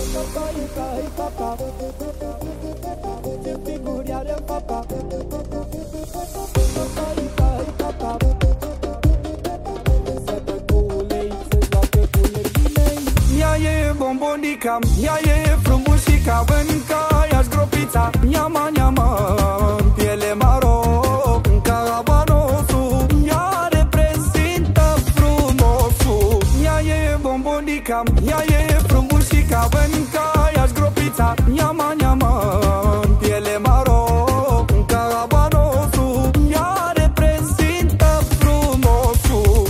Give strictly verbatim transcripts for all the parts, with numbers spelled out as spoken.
Ce figuri are fata. Se dă cu ulei, se joacă cu nervii mei. Ea e bombonica, ea e frumușica, în caia-și gropița, Niama, niama, în piele maro, în cabanosul, ea reprezintă frumosul. Ea e bombonica, ea e frumușica, în caia-și gropița, Niama, niama, în piele maro, în cabanosul, ea reprezintă frumosul.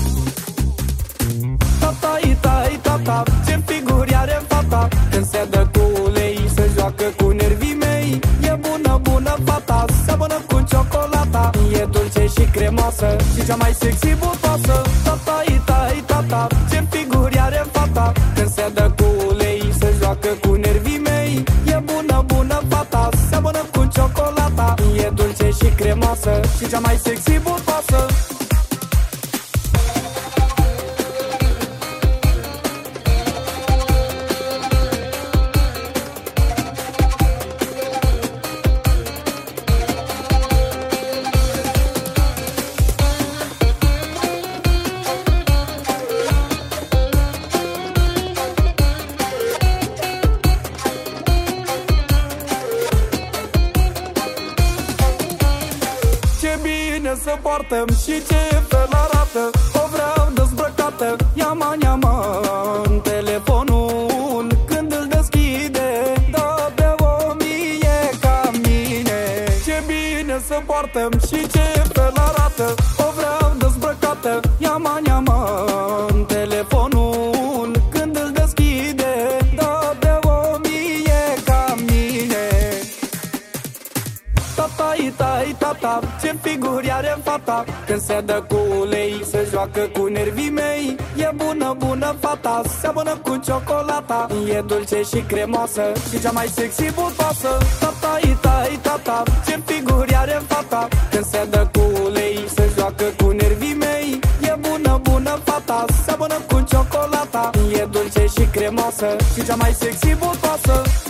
Tata-i, tai, tata, ce figuri are fata, când se dă cu ulei, se joacă cu nervii mei. E bună, bună fata, seamănă cu ciocolata, e dulce și cremoasă și cea mai sexy butoasă. Tata-i, tai, tata, ce figuri are fata, când se dă cu ulei, se joacă cu nervii mei. E bună, bună fata, seamănă cu ciocolata, e dulce și cremoasă și cea mai sexy butoasă. Ce bine se poartă și ce fel arată, o vreau dezbrăcată, Niama, niama, în telefonul, când îl deschide, dă de o mie ca mine. Ce bine se poartă și ce fel arată, o vreau dezbrăcată, Niama, niama, în telefonul, când îl deschide, dă de o mie ca mine. Tata-i, tai, tata, ce figuri are fata, când se dă cu ulei, se joacă cu nervii mei. E bună, bună fata, seamănă cu ciocolata, e dulce și cremoasă și cea mai sexy butoasă. Tata-i, tai, tata, ce figuri are fata, când se dă cu ulei, se joacă cu nervii mei. E bună, bună fata, seamănă cu ciocolata, e dulce și cremoasă și cea mai sexy butoasă.